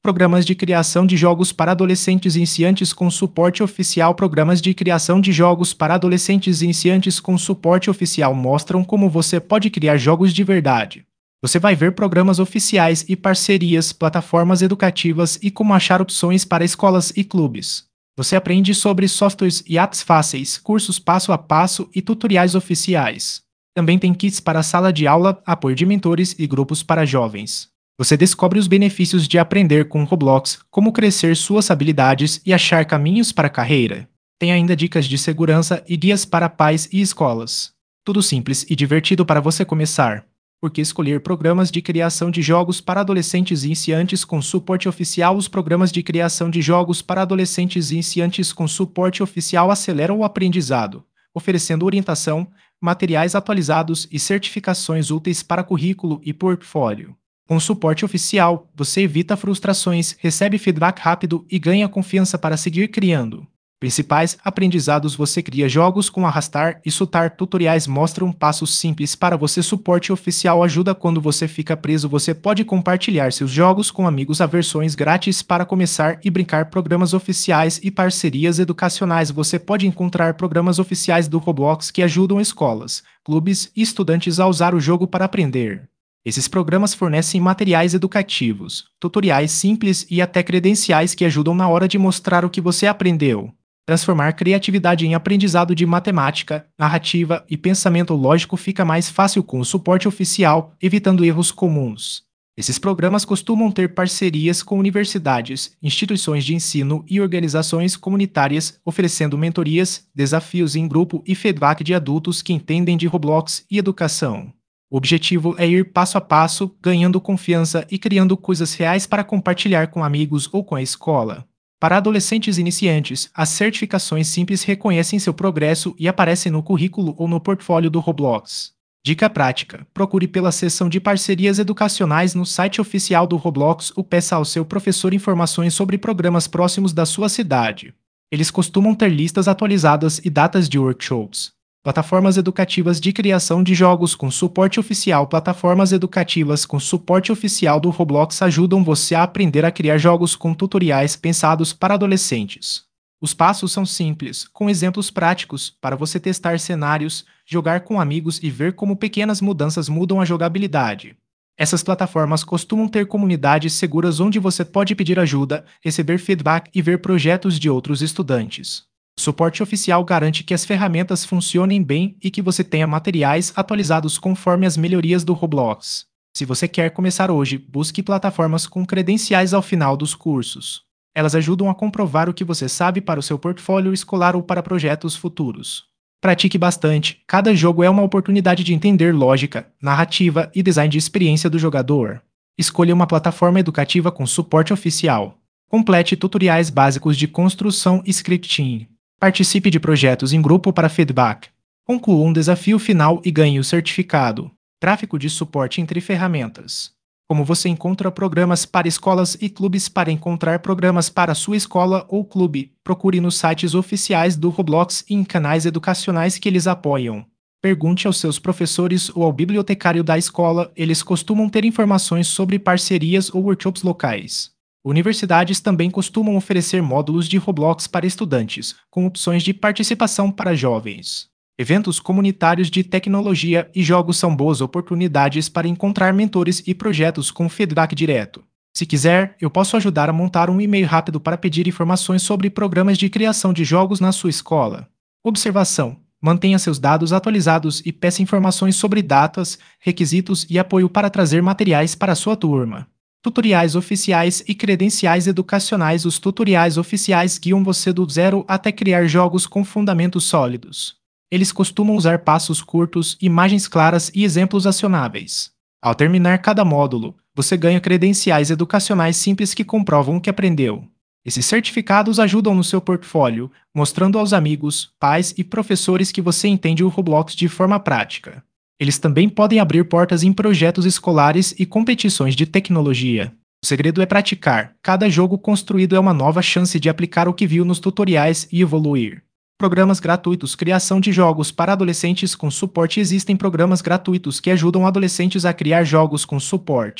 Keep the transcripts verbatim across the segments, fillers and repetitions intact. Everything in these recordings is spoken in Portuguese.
Programas de criação de jogos para adolescentes iniciantes com suporte oficial. Programas de criação de jogos para adolescentes iniciantes com suporte oficial mostram como você pode criar jogos de verdade. Você vai ver programas oficiais e parcerias, plataformas educativas e como achar opções para escolas e clubes. Você aprende sobre softwares e apps fáceis, cursos passo a passo e tutoriais oficiais. Também tem kits para sala de aula, apoio de mentores e grupos para jovens. Você descobre os benefícios de aprender com Roblox, como crescer suas habilidades e achar caminhos para a carreira. Tem ainda dicas de segurança e guias para pais e escolas. Tudo simples e divertido para você começar. Por que escolher programas de criação de jogos para adolescentes iniciantes com suporte oficial? Os programas de criação de jogos para adolescentes iniciantes com suporte oficial aceleram o aprendizado, oferecendo orientação, materiais atualizados e certificações úteis para currículo e portfólio. Com suporte oficial, você evita frustrações, recebe feedback rápido e ganha confiança para seguir criando. Principais aprendizados: você cria jogos com arrastar e soltar. Tutoriais mostram passos simples para você. Suporte oficial ajuda quando você fica preso. Você pode compartilhar seus jogos com amigos. Há versões grátis para começar e brincar. Programas oficiais e parcerias educacionais. Você pode encontrar programas oficiais do Roblox que ajudam escolas, clubes e estudantes a usar o jogo para aprender. Esses programas fornecem materiais educativos, tutoriais simples e até credenciais que ajudam na hora de mostrar o que você aprendeu. Transformar criatividade em aprendizado de matemática, narrativa e pensamento lógico fica mais fácil com o suporte oficial, evitando erros comuns. Esses programas costumam ter parcerias com universidades, instituições de ensino e organizações comunitárias, oferecendo mentorias, desafios em grupo e feedback de adultos que entendem de Roblox e educação. O objetivo é ir passo a passo, ganhando confiança e criando coisas reais para compartilhar com amigos ou com a escola. Para adolescentes iniciantes, as certificações simples reconhecem seu progresso e aparecem no currículo ou no portfólio do Roblox. Dica prática: procure pela seção de parcerias educacionais no site oficial do Roblox ou peça ao seu professor informações sobre programas próximos da sua cidade. Eles costumam ter listas atualizadas e datas de workshops. Plataformas educativas de criação de jogos com suporte oficial. Plataformas educativas com suporte oficial do Roblox ajudam você a aprender a criar jogos com tutoriais pensados para adolescentes. Os passos são simples, com exemplos práticos, para você testar cenários, jogar com amigos e ver como pequenas mudanças mudam a jogabilidade. Essas plataformas costumam ter comunidades seguras onde você pode pedir ajuda, receber feedback e ver projetos de outros estudantes. O suporte oficial garante que as ferramentas funcionem bem e que você tenha materiais atualizados conforme as melhorias do Roblox. Se você quer começar hoje, busque plataformas com credenciais ao final dos cursos. Elas ajudam a comprovar o que você sabe para o seu portfólio escolar ou para projetos futuros. Pratique bastante. Cada jogo é uma oportunidade de entender lógica, narrativa e design de experiência do jogador. Escolha uma plataforma educativa com suporte oficial. Complete tutoriais básicos de construção e scripting. Participe de projetos em grupo para feedback. Conclua um desafio final e ganhe o certificado. Tráfego de suporte entre ferramentas. Como você encontra programas para escolas e clubes? Para encontrar programas para sua escola ou clube, procure nos sites oficiais do Roblox e em canais educacionais que eles apoiam. Pergunte aos seus professores ou ao bibliotecário da escola, eles costumam ter informações sobre parcerias ou workshops locais. Universidades também costumam oferecer módulos de Roblox para estudantes, com opções de participação para jovens. Eventos comunitários de tecnologia e jogos são boas oportunidades para encontrar mentores e projetos com feedback direto. Se quiser, eu posso ajudar a montar um e-mail rápido para pedir informações sobre programas de criação de jogos na sua escola. Observação: mantenha seus dados atualizados e peça informações sobre datas, requisitos e apoio para trazer materiais para a sua turma. Tutoriais oficiais e credenciais educacionais. Os tutoriais oficiais guiam você do zero até criar jogos com fundamentos sólidos. Eles costumam usar passos curtos, imagens claras e exemplos acionáveis. Ao terminar cada módulo, você ganha credenciais educacionais simples que comprovam o que aprendeu. Esses certificados ajudam no seu portfólio, mostrando aos amigos, pais e professores que você entende o Roblox de forma prática. Eles também podem abrir portas em projetos escolares e competições de tecnologia. O segredo é praticar. Cada jogo construído é uma nova chance de aplicar o que viu nos tutoriais e evoluir. Programas gratuitos. Criação de jogos para adolescentes com suporte. Existem programas gratuitos que ajudam adolescentes a criar jogos com suporte.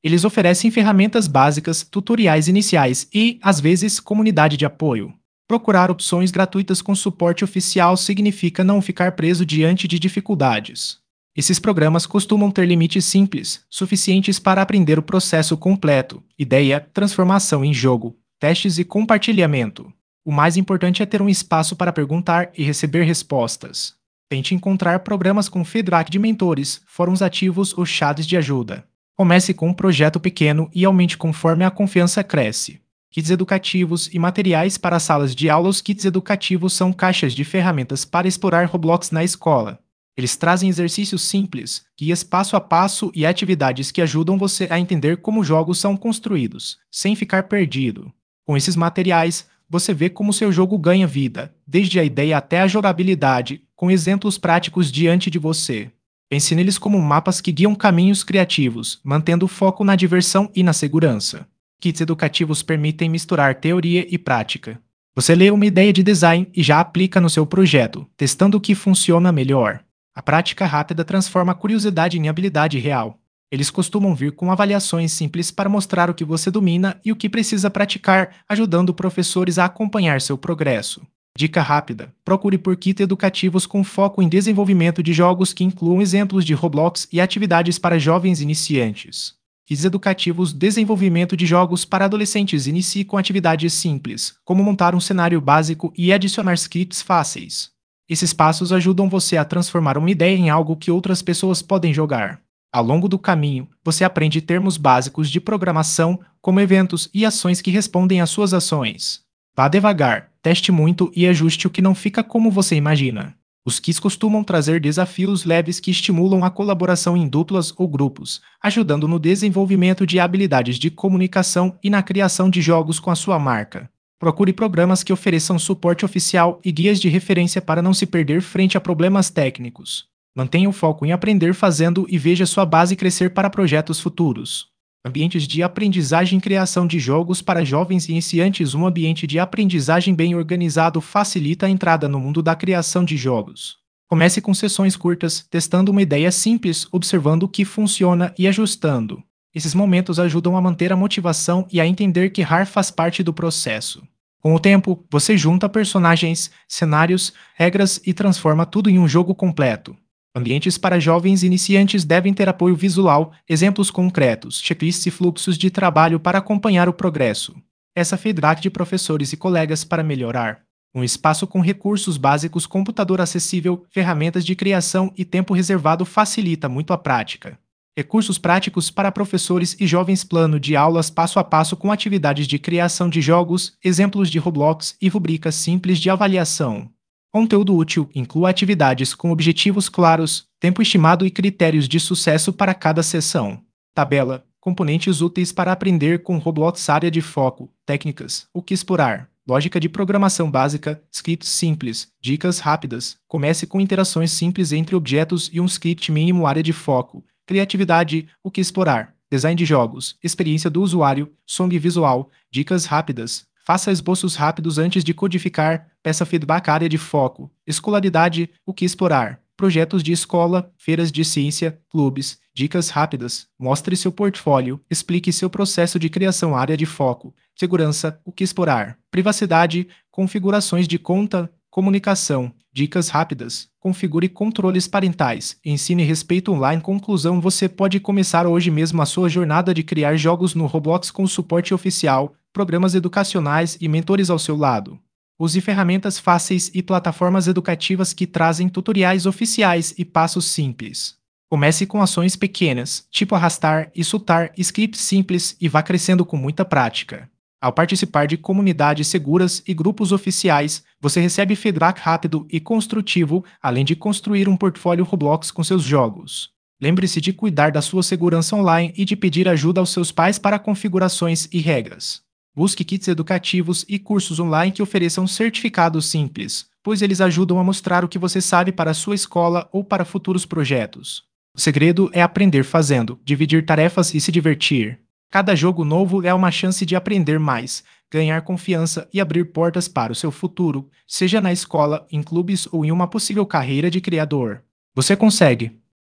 Eles oferecem ferramentas básicas, tutoriais iniciais e, às vezes, comunidade de apoio. Procurar opções gratuitas com suporte oficial significa não ficar preso diante de dificuldades. Esses programas costumam ter limites simples, suficientes para aprender o processo completo: ideia, transformação em jogo, testes e compartilhamento. O mais importante é ter um espaço para perguntar e receber respostas. Tente encontrar programas com feedback de mentores, fóruns ativos ou chats de ajuda. Comece com um projeto pequeno e aumente conforme a confiança cresce. Kits educativos e materiais para salas de aula. Os kits educativos são caixas de ferramentas para explorar Roblox na escola. Eles trazem exercícios simples, guias passo a passo e atividades que ajudam você a entender como jogos são construídos, sem ficar perdido. Com esses materiais, você vê como seu jogo ganha vida, desde a ideia até a jogabilidade, com exemplos práticos diante de você. Pense neles como mapas que guiam caminhos criativos, mantendo o foco na diversão e na segurança. Kits educativos permitem misturar teoria e prática. Você lê uma ideia de design e já aplica no seu projeto, testando o que funciona melhor. A prática rápida transforma a curiosidade em habilidade real. Eles costumam vir com avaliações simples para mostrar o que você domina e o que precisa praticar, ajudando professores a acompanhar seu progresso. Dica rápida: procure por kits educativos com foco em desenvolvimento de jogos que incluam exemplos de Roblox e atividades para jovens iniciantes. Kits educativos: desenvolvimento de jogos para adolescentes. Inicie com atividades simples, como montar um cenário básico e adicionar scripts fáceis. Esses passos ajudam você a transformar uma ideia em algo que outras pessoas podem jogar. Ao longo do caminho, você aprende termos básicos de programação, como eventos e ações que respondem às suas ações. Vá devagar, teste muito e ajuste o que não fica como você imagina. Os kits costumam trazer desafios leves que estimulam a colaboração em duplas ou grupos, ajudando no desenvolvimento de habilidades de comunicação e na criação de jogos com a sua marca. Procure programas que ofereçam suporte oficial e guias de referência para não se perder frente a problemas técnicos. Mantenha o foco em aprender fazendo e veja sua base crescer para projetos futuros. Ambientes de aprendizagem e criação de jogos para jovens iniciantes. Um ambiente de aprendizagem bem organizado facilita a entrada no mundo da criação de jogos. Comece com sessões curtas, testando uma ideia simples, observando o que funciona e ajustando. Esses momentos ajudam a manter a motivação e a entender que errar faz parte do processo. Com o tempo, você junta personagens, cenários, regras e transforma tudo em um jogo completo. Ambientes para jovens iniciantes devem ter apoio visual, exemplos concretos, checklists e fluxos de trabalho para acompanhar o progresso. Essa feedback de professores e colegas para melhorar. Um espaço com recursos básicos, computador acessível, ferramentas de criação e tempo reservado facilita muito a prática. Recursos práticos para professores e jovens. Plano de aulas passo a passo com atividades de criação de jogos, exemplos de Roblox e rubricas simples de avaliação. Conteúdo útil: inclua atividades com objetivos claros, tempo estimado e critérios de sucesso para cada sessão. Tabela: componentes úteis para aprender com Roblox. Área de foco: técnicas, o que explorar, lógica de programação básica, scripts simples, dicas rápidas. Comece com interações simples entre objetos e um script mínimo. Área de foco: criatividade, o que explorar, design de jogos, experiência do usuário, som e visual, dicas rápidas. Faça esboços rápidos antes de codificar, peça feedback. Área de foco: escolaridade, o que explorar, projetos de escola, feiras de ciência, clubes, dicas rápidas, mostre seu portfólio, explique seu processo de criação. Área de foco: segurança, o que explorar, privacidade, configurações de conta, comunicação, dicas rápidas, configure controles parentais, ensine respeito online. Conclusão: você pode começar hoje mesmo a sua jornada de criar jogos no Roblox com suporte oficial, programas educacionais e mentores ao seu lado. Use ferramentas fáceis e plataformas educativas que trazem tutoriais oficiais e passos simples. Comece com ações pequenas, tipo arrastar e soltar scripts simples, e vá crescendo com muita prática. Ao participar de comunidades seguras e grupos oficiais, você recebe feedback rápido e construtivo, além de construir um portfólio Roblox com seus jogos. Lembre-se de cuidar da sua segurança online e de pedir ajuda aos seus pais para configurações e regras. Busque kits educativos e cursos online que ofereçam certificados simples, pois eles ajudam a mostrar o que você sabe para a sua escola ou para futuros projetos. O segredo é aprender fazendo, dividir tarefas e se divertir. Cada jogo novo é uma chance de aprender mais, ganhar confiança e abrir portas para o seu futuro, seja na escola, em clubes ou em uma possível carreira de criador. Você consegue!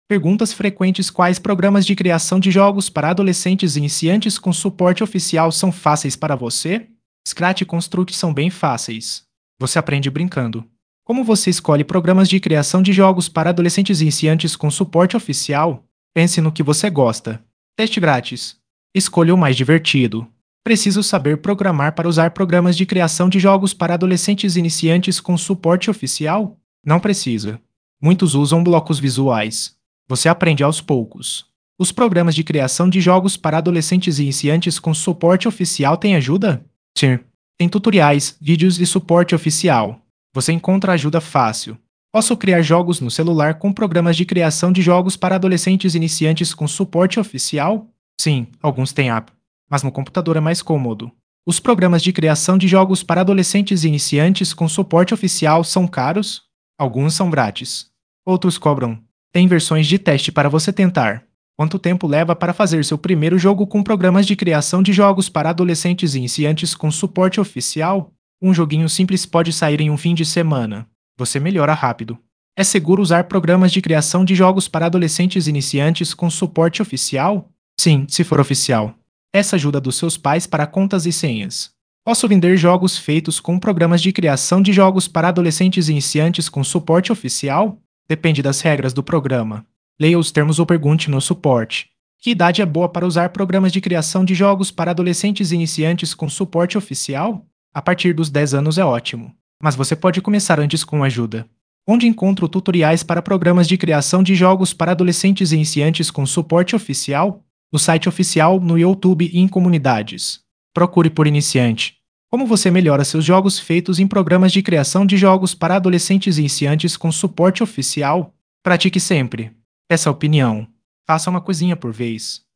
Perguntas frequentes: quais programas de criação de jogos para adolescentes iniciantes com suporte oficial são fáceis para você? Scratch e Construct são bem fáceis. Você aprende brincando. Como você escolhe programas de criação de jogos para adolescentes iniciantes com suporte oficial? Pense no que você gosta. Teste grátis. Escolha o mais divertido. Preciso saber programar para usar programas de criação de jogos para adolescentes iniciantes com suporte oficial? Não precisa. Muitos usam blocos visuais. Você aprende aos poucos. Os programas de criação de jogos para adolescentes iniciantes com suporte oficial têm ajuda? Sim. Tem tutoriais, vídeos e suporte oficial. Você encontra ajuda fácil. Posso criar jogos no celular com programas de criação de jogos para adolescentes iniciantes com suporte oficial? Sim, alguns têm app, mas no computador é mais cômodo. Os programas de criação de jogos para adolescentes iniciantes com suporte oficial são caros? Alguns são grátis. Outros cobram. Tem versões de teste para você tentar. Quanto tempo leva para fazer seu primeiro jogo com programas de criação de jogos para adolescentes iniciantes com suporte oficial? Um joguinho simples pode sair em um fim de semana. Você melhora rápido. É seguro usar programas de criação de jogos para adolescentes iniciantes com suporte oficial? Sim, se for oficial. Essa ajuda dos seus pais para contas e senhas. Posso vender jogos feitos com programas de criação de jogos para adolescentes iniciantes com suporte oficial? Depende das regras do programa. Leia os termos ou pergunte no suporte. Que idade é boa para usar programas de criação de jogos para adolescentes iniciantes com suporte oficial? A partir dos dez anos é ótimo, mas você pode começar antes com ajuda. Onde encontro tutoriais para programas de criação de jogos para adolescentes iniciantes com suporte oficial? No site oficial, no YouTube e em comunidades. Procure por iniciante. Como você melhora seus jogos feitos em programas de criação de jogos para adolescentes iniciantes com suporte oficial? Pratique sempre. Peça opinião. Faça uma coisinha por vez.